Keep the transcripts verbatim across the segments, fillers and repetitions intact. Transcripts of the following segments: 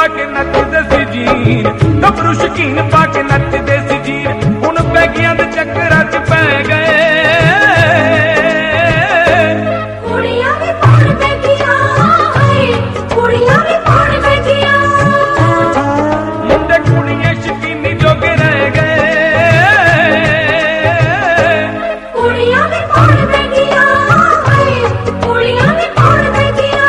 के नचदे सी जीन, गभरू शकीन पा के नचदे सी जीन, हुण पैगियां दे चक्करां च पै गए। कुड़ियां वी पाउण बैठियां, कुड़ियां वी पाउण बैठियां, मुंडे कुड़ियां शकीनी जोगे रह गए। कुड़ियां वी पाउण बैठियां, कुड़ियां वी पाउण बैठियां।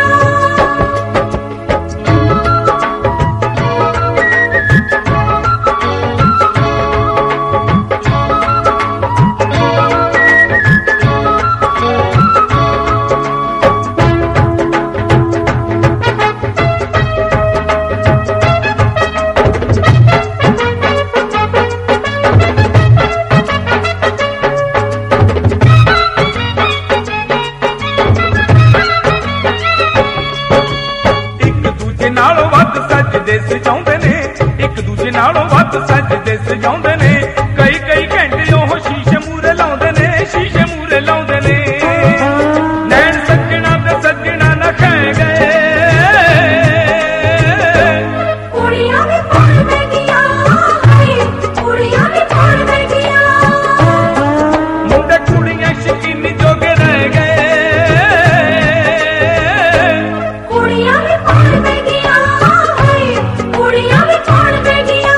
नालों वध सजदे सजाउंदे ने, एक दूजे नालों वध सजदे सजाउंदे ने, कई कई घंटे ओह शीशे मूरे लाउंदे ने, शीशे मूरे लाउंदे ने। नैन सजना ते सजना ना खै गए। कुड़ियां वी पाउण बैठियां, कुड़ियां वी पाउण बैठियां, मुंडे कुड़ियां शकीनी जोगे रह गए। कुड़ियां वी पाउण बैठियां, कुड़ियां वी पाउण बैठियां।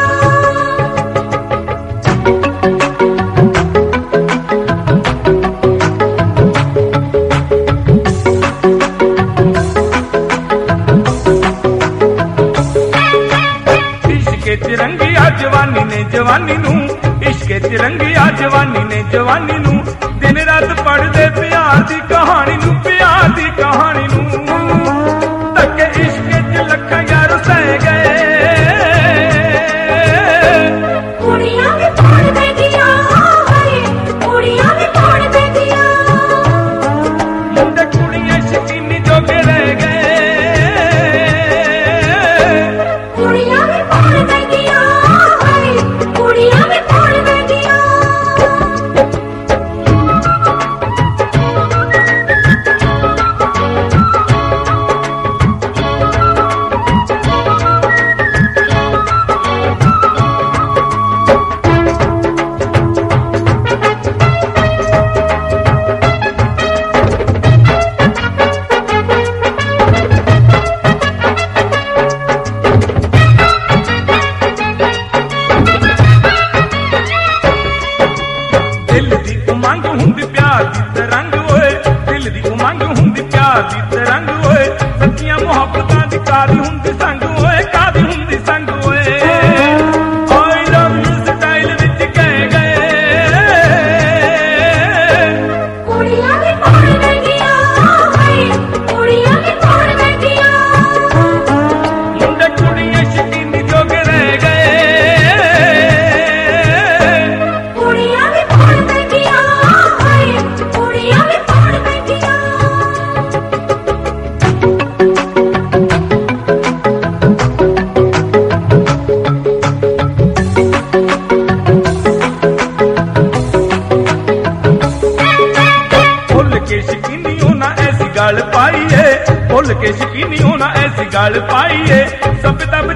इश्के च रंगिया जवानी ने जवानी नू, इश्के च रंगिया जवानी ने जवानी नू, दिन रात पढ़दे प्यार दी कहानी नू, प्यार दी कहानी नू। धक्के इश्के च लखां यार सह गए। कुड़ियां वी पाउण बैठियां, कुड़ियां वी पाउण बैठियां, मुंडे कुड़ियां शकीनी जोगे रह गए। कुड़ियां वी पाउण बैठियां, कुड़ियां वी पाउण बैठियां। दिल दी उमंग हुंदी प्यार दी तरंग ओए, दिल दी उमंग हुंदी प्यार दी तरंग ओए, सच्चियां मुहब्बतां दी कादी हुंदी संग ओए, कादी हुंदी संग ओए। आई लव यू स्टाइल विच कह गए। कुड़ियां वी पाउण बैठियां, कुड़ियां वी पाउण बैठियां, मुंडे कुड़ियां शकीनी जोगे रह गए। कुड़ियां वी पाउण बैठियां, कुड़ियां वी पाउण बैठियां। भुल के शकीनी होना ऐसी गल पाई है, भुल के शकीनी होना ऐसी गल पाई है, सभ्यता